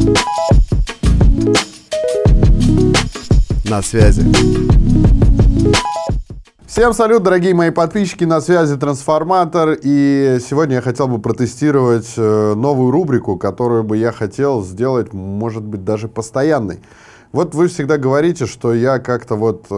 На связи. Всем салют, дорогие мои подписчики, на связи Трансформатор. И сегодня я хотел бы протестировать новую рубрику, которую бы я хотел сделать, может быть, даже постоянной. Вот вы всегда говорите, что я как-то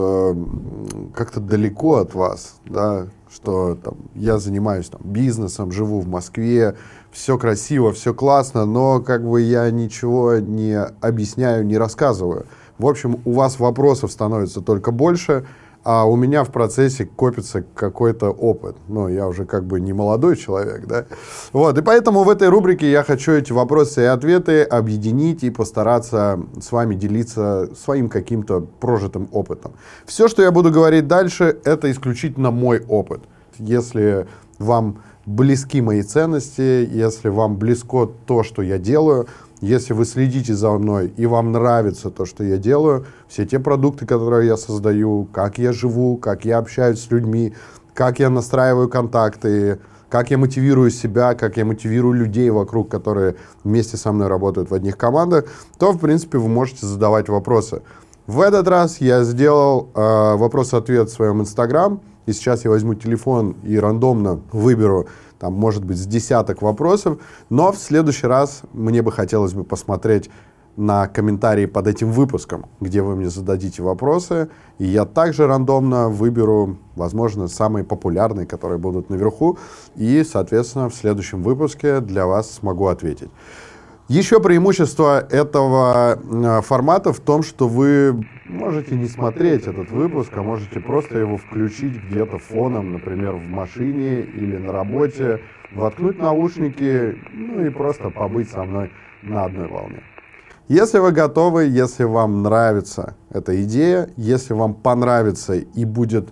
как-то далеко от вас, да, что там, я занимаюсь бизнесом, живу в Москве, все красиво, все классно, но как бы я ничего не объясняю, не рассказываю. В общем, у вас вопросов становится только больше, а у меня в процессе копится какой-то опыт. Ну, я уже как бы не молодой человек, да. Вот, и поэтому в этой рубрике я хочу эти вопросы и ответы объединить и постараться с вами делиться своим каким-то прожитым опытом. Все, что я буду говорить дальше, это исключительно мой опыт. Если вам близки мои ценности, если вам близко то, что я делаю, если вы следите за мной и вам нравится то, что я делаю, все те продукты, которые я создаю, как я живу, как я общаюсь с людьми, как я настраиваю контакты, как я мотивирую себя, как я мотивирую людей вокруг, которые вместе со мной работают в одних командах, то, в принципе, вы можете задавать вопросы. В этот раз я сделал вопрос-ответ в своем Instagram, и сейчас я возьму телефон и рандомно выберу, там, может быть, с десяток вопросов, но в следующий раз мне бы хотелось бы посмотреть на комментарии под этим выпуском, где вы мне зададите вопросы, и я также рандомно выберу, возможно, самые популярные, которые будут наверху, и, соответственно, в следующем выпуске для вас смогу ответить. Еще преимущество этого формата в том, что вы можете не смотреть этот выпуск, а можете просто его включить где-то фоном, например, в машине или на работе, воткнуть наушники, ну и просто побыть со мной на одной волне. Если вы готовы, если вам нравится эта идея, если вам понравится и будет,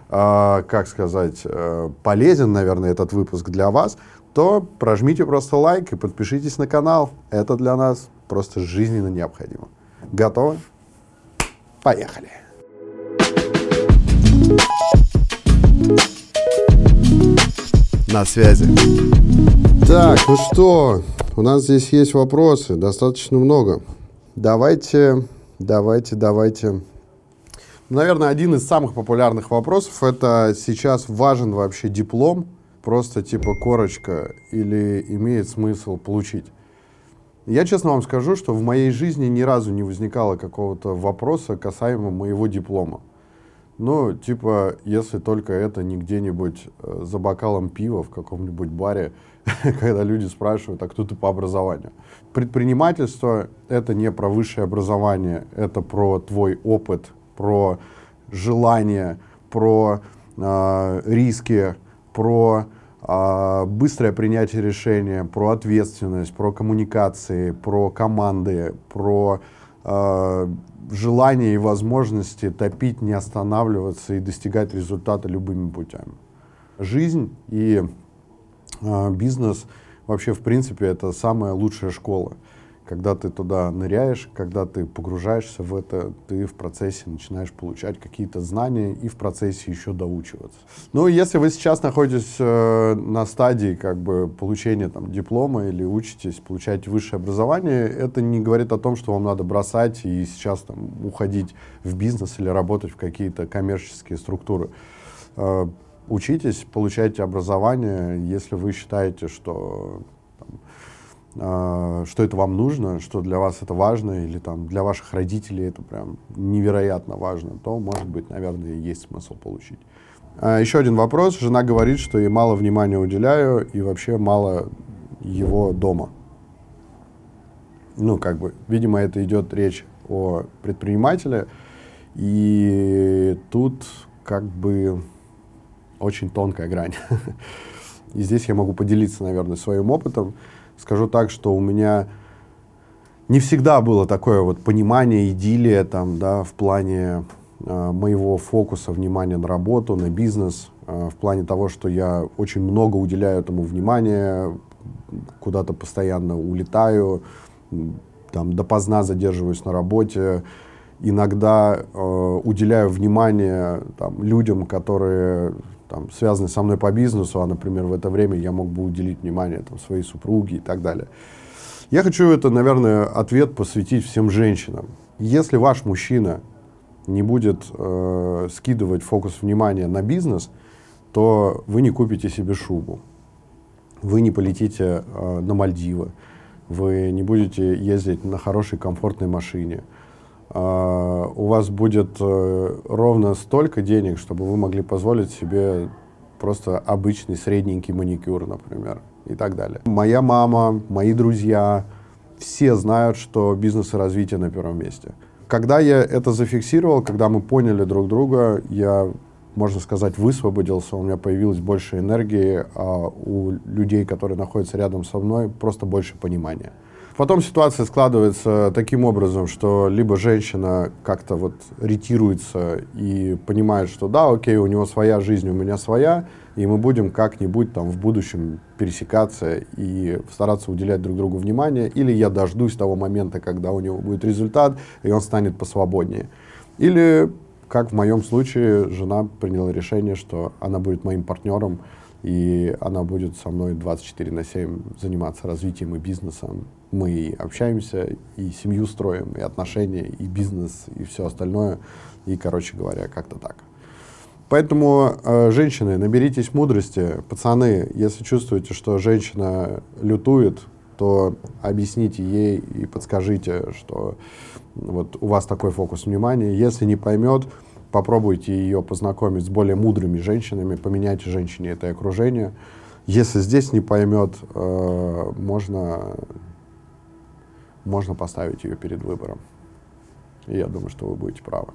полезен, наверное, этот выпуск для вас, то прожмите просто лайк и подпишитесь на канал. Это для нас просто жизненно необходимо. Готовы? Поехали! На связи. Так, ну что, у нас здесь есть вопросы, достаточно много. Давайте. Наверное, один из самых популярных вопросов — это сейчас важен вообще диплом? Просто типа корочка, или имеет смысл получить? Я честно вам скажу, что в моей жизни ни разу не возникало какого-то вопроса касаемо моего диплома. Ну, типа, если только это не где-нибудь за бокалом пива в каком-нибудь баре, когда люди спрашивают, а кто ты по образованию? Предпринимательство — это не про высшее образование, это про твой опыт, про желание, про риски, про быстрое принятие решения, про ответственность, про коммуникации, про команды, про желание и возможности топить, не останавливаться и достигать результата любыми путями. Жизнь и бизнес вообще, в принципе, это самая лучшая школа. Когда ты туда ныряешь, когда ты погружаешься в это, ты в процессе начинаешь получать какие-то знания и в процессе еще доучиваться. Ну, если вы сейчас находитесь на стадии получения диплома или учитесь, получаете высшее образование, это не говорит о том, что вам надо бросать и сейчас уходить в бизнес или работать в какие-то коммерческие структуры. Учитесь, получайте образование, если вы считаете, что это вам нужно, что для вас это важно, или для ваших родителей это прям невероятно важно, то, может быть, наверное, есть смысл получить. Еще один вопрос. Жена говорит, что ей мало внимания уделяю и вообще мало его дома. Видимо, это идет речь о предпринимателе, и тут очень тонкая грань. И здесь я могу поделиться, наверное, своим опытом. Скажу так, что у меня не всегда было такое понимание, идиллия в плане моего фокуса внимания на работу, на бизнес, в плане того, что я очень много уделяю этому внимания, куда-то постоянно улетаю, допоздна задерживаюсь на работе, иногда уделяю внимание людям, которые связаны со мной по бизнесу, а, например, в это время я мог бы уделить внимание своей супруге и так далее. Я хочу это, наверное, ответ посвятить всем женщинам. Если ваш мужчина не будет скидывать фокус внимания на бизнес, то вы не купите себе шубу, вы не полетите на Мальдивы, вы не будете ездить на хорошей комфортной машине. У вас будет ровно столько денег, чтобы вы могли позволить себе просто обычный средненький маникюр, например, и так далее. Моя мама, мои друзья, все знают, что бизнес и развитие на первом месте. Когда я это зафиксировал, когда мы поняли друг друга, я, можно сказать, высвободился, у меня появилось больше энергии, а у людей, которые находятся рядом со мной, просто больше понимания. Потом ситуация складывается таким образом, что либо женщина как-то вот ретируется и понимает, что да, окей, у него своя жизнь, у меня своя, и мы будем как-нибудь там в будущем пересекаться и стараться уделять друг другу внимание, или я дождусь того момента, когда у него будет результат, и он станет посвободнее. Или, как в моем случае, жена приняла решение, что она будет моим партнером, и она будет со мной 24/7 заниматься развитием и бизнесом. Мы общаемся, и семью строим, и отношения, и бизнес, и все остальное. И, короче говоря, как-то так. Поэтому, женщины, наберитесь мудрости. Пацаны, если чувствуете, что женщина лютует, то объясните ей и подскажите, что вот у вас такой фокус внимания. Если не поймет, попробуйте ее познакомить с более мудрыми женщинами, поменяйте женщине это окружение. Если здесь не поймет, можно поставить ее перед выбором. И я думаю, что вы будете правы.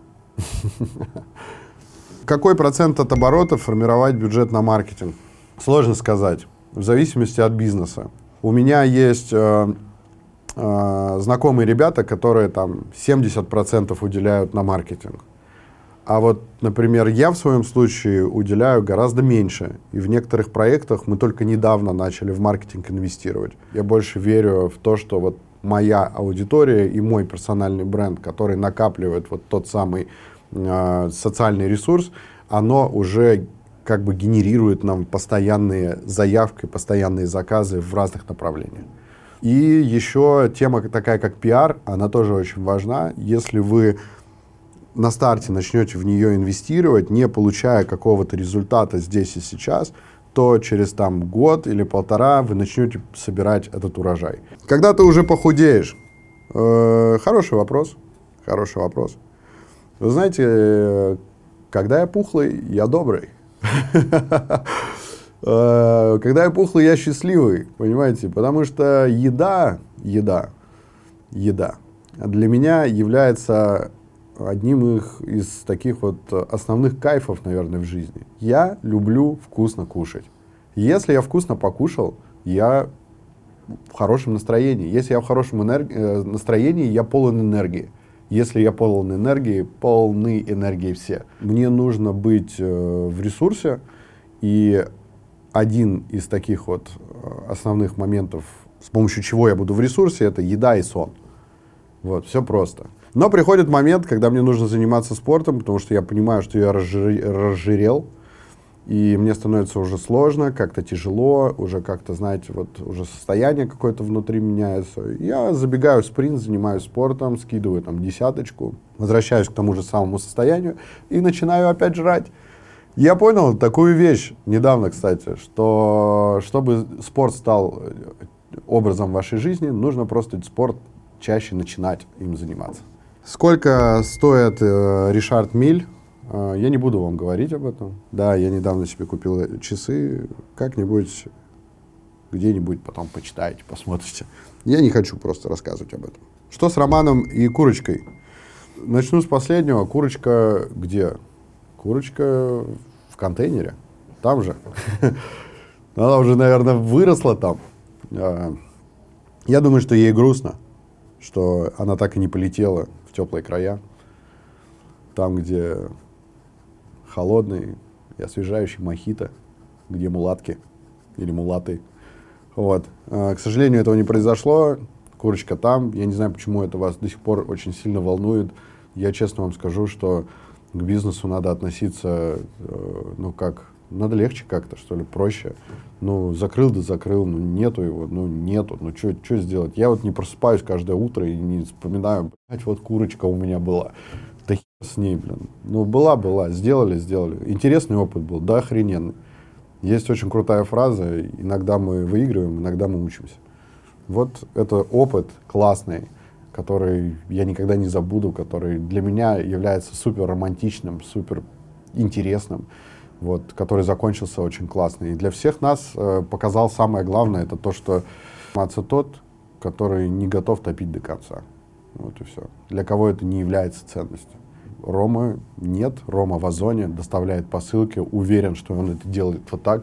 Какой процент от оборотов формировать бюджет на маркетинг? Сложно сказать, в зависимости от бизнеса. У меня есть знакомые ребята, которые там 70% уделяют на маркетинг. А вот, например, я в своем случае уделяю гораздо меньше. И в некоторых проектах мы только недавно начали в маркетинг инвестировать. Я больше верю в то, что вот моя аудитория и мой персональный бренд, который накапливает вот тот самый социальный ресурс, оно уже как бы генерирует нам постоянные заявки, постоянные заказы в разных направлениях. И еще тема такая, как пиар, она тоже очень важна. Если вы на старте начнете в нее инвестировать, не получая какого-то результата здесь и сейчас, то через там год или полтора вы начнете собирать этот урожай. Когда ты уже похудеешь? Хороший вопрос. Хороший вопрос. Вы знаете, когда я пухлый, я добрый. Когда я пухлый, я счастливый, понимаете? Потому что еда для меня является одним из таких вот основных кайфов, наверное, в жизни. Я люблю вкусно кушать. Если я вкусно покушал, я в хорошем настроении. Если я в хорошем настроении, я полон энергии. Если я полон энергии, полны энергии все. Мне нужно быть в ресурсе, и один из таких вот основных моментов, с помощью чего я буду в ресурсе, это еда и сон. Вот, все просто. Но приходит момент, когда мне нужно заниматься спортом, потому что я понимаю, что я разжирел, и мне становится уже сложно, как-то тяжело, уже как-то, знаете, вот уже состояние какое-то внутри меняется. Я забегаю в спринт, занимаюсь спортом, скидываю там 10, возвращаюсь к тому же самому состоянию и начинаю опять жрать. Я понял такую вещь недавно, кстати, что чтобы спорт стал образом вашей жизни, нужно просто спорт чаще начинать им заниматься. Сколько стоит Ришард Миль? Я не буду вам говорить об этом. Да, я недавно себе купил часы. Как-нибудь, где-нибудь потом почитаете, посмотрите. Я не хочу просто рассказывать об этом. Что с Романом и курочкой? Начну с последнего. Курочка где? Курочка в контейнере. Там же. Она уже, наверное, выросла там. Я думаю, что ей грустно, что она так и не полетела в теплые края. Там, где холодный и освежающий мохито, где мулатки или мулаты. Вот. К сожалению, этого не произошло. Курочка там. Я не знаю, почему это вас до сих пор очень сильно волнует. Я честно вам скажу, что к бизнесу надо относиться, ну, как Надо легче как-то, что ли, проще. Ну, закрыл, да закрыл, ну, нету его, ну, нету. Ну, что сделать? Я вот не просыпаюсь каждое утро и не вспоминаю, блядь, вот курочка у меня была. Да хер с ней, блин. Ну, была, сделали. Интересный опыт был, да, охрененный. Есть очень крутая фраза, иногда мы выигрываем, иногда мы учимся. Вот это опыт классный, который я никогда не забуду, который для меня является супер романтичным, супер интересным, вот, который закончился очень классно. И для всех нас показал самое главное, это то, что тот, который не готов топить до конца. Вот и все. Для кого это не является ценностью. Рома нет, Рома в Озоне, доставляет посылки, уверен, что он это делает вот так.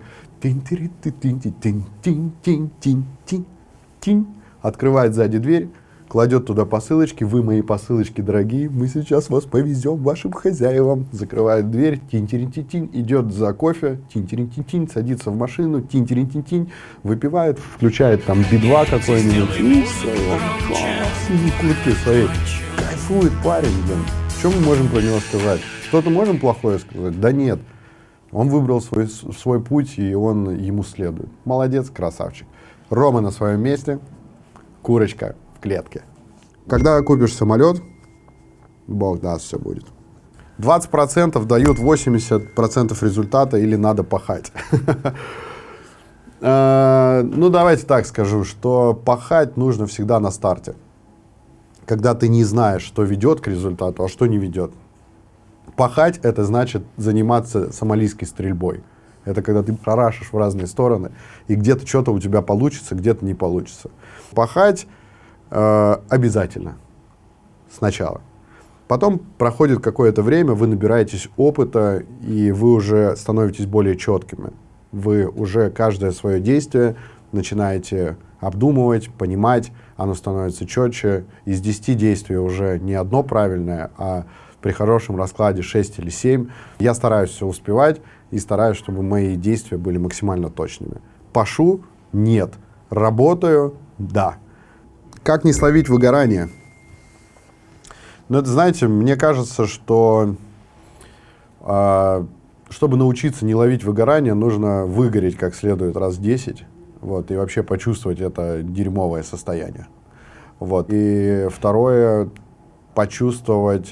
Открывает сзади дверь, кладет туда посылочки. Вы мои посылочки, дорогие, мы сейчас вас повезем вашим хозяевам. Закрывает дверь, тинь-тинь-тинь, идет за кофе, тинь-тинь-тинь, садится в машину, тинь-тинь-тинь, выпивает, включает там Би-2 какой-нибудь. И все, куртки своей. Кайфует парень, блин. Что мы можем про него сказать? Что-то можем плохое сказать? Да нет. Он выбрал свой путь, и он ему следует. Молодец, красавчик. Рома на своем месте, курочка в клетке. Когда купишь самолет, Бог даст, все будет. 20% дают 80% результата или надо пахать. Ну, давайте так скажу, что пахать нужно всегда на старте. Когда ты не знаешь, что ведет к результату, а что не ведет. Пахать — это значит заниматься сомалийской стрельбой. Это когда ты прорашишь в разные стороны, и где-то что-то у тебя получится, где-то не получится. Пахать обязательно сначала. Потом проходит какое-то время, вы набираетесь опыта, и вы уже становитесь более четкими. Вы уже каждое свое действие начинаете обдумывать, понимать, оно становится четче. Из 10 действий уже не одно правильное, а при хорошем раскладе 6 или 7. Я стараюсь все успевать и стараюсь, чтобы мои действия были максимально точными. Пашу? Нет. Работаю? Да. Как не словить выгорание? Ну, это, знаете, мне кажется, что чтобы научиться не ловить выгорание, нужно выгореть как следует раз 10. Вот, и вообще почувствовать это дерьмовое состояние. Вот. И второе, почувствовать,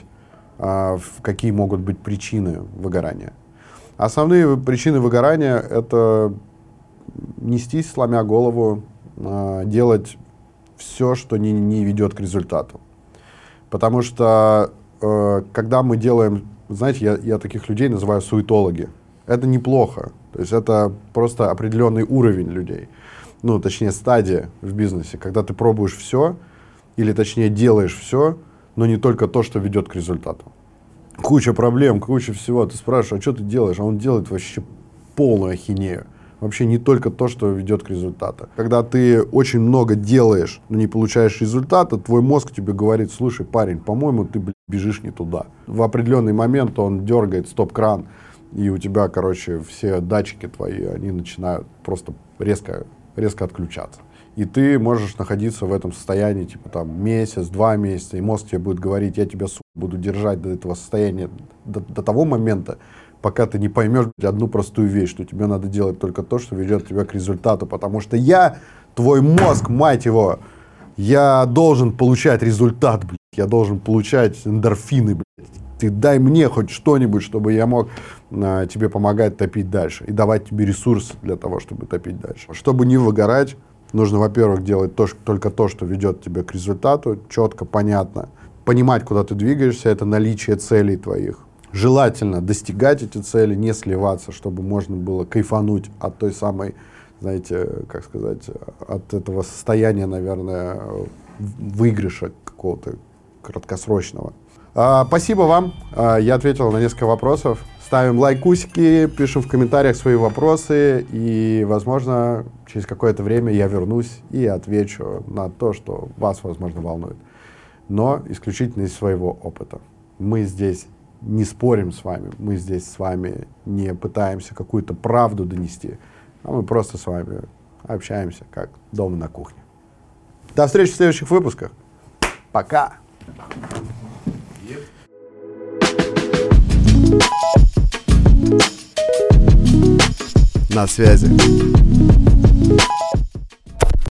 какие могут быть причины выгорания. Основные причины выгорания — это нестись, сломя голову, делать все, что не ведет к результату. Потому что, когда мы делаем, знаете, я таких людей называю суетологи. Это неплохо. То есть это просто определенный уровень людей. Ну, точнее, стадия в бизнесе, когда ты пробуешь все, или точнее делаешь все, но не только то, что ведет к результату. Куча проблем, куча всего. Ты спрашиваешь, а что ты делаешь? А он делает вообще полную ахинею. Вообще не только то, что ведет к результату. Когда ты очень много делаешь, но не получаешь результата, твой мозг тебе говорит: слушай, парень, по-моему, ты бежишь не туда. В определенный момент он дергает стоп-кран, и у тебя, короче, все датчики твои, они начинают просто резко отключаться. И ты можешь находиться в этом состоянии, типа, там, месяц, 2 месяца, и мозг тебе будет говорить: я тебя, буду держать до этого состояния, до того момента, пока ты не поймешь одну простую вещь, что тебе надо делать только то, что ведет тебя к результату, потому что я, твой мозг, мать его, я должен получать результат, блядь, я должен получать эндорфины, блядь. Ты дай мне хоть что-нибудь, чтобы я мог тебе помогать топить дальше и давать тебе ресурс для того, чтобы топить дальше. Чтобы не выгорать, нужно, во-первых, делать только то, что ведет тебя к результату, четко, понятно. Понимать, куда ты двигаешься, это наличие целей твоих. Желательно достигать эти цели, не сливаться, чтобы можно было кайфануть от той самой, знаете, как сказать, от этого состояния, наверное, выигрыша какого-то краткосрочного. Спасибо вам. Я ответил на несколько вопросов. Ставим лайкусики, пишем в комментариях свои вопросы, и, возможно, через какое-то время я вернусь и отвечу на то, что вас, возможно, волнует. Но исключительно из своего опыта. Мы здесь не спорим с вами, мы здесь с вами не пытаемся какую-то правду донести, а мы просто с вами общаемся, как дома на кухне. До встречи в следующих выпусках. Пока! на связи.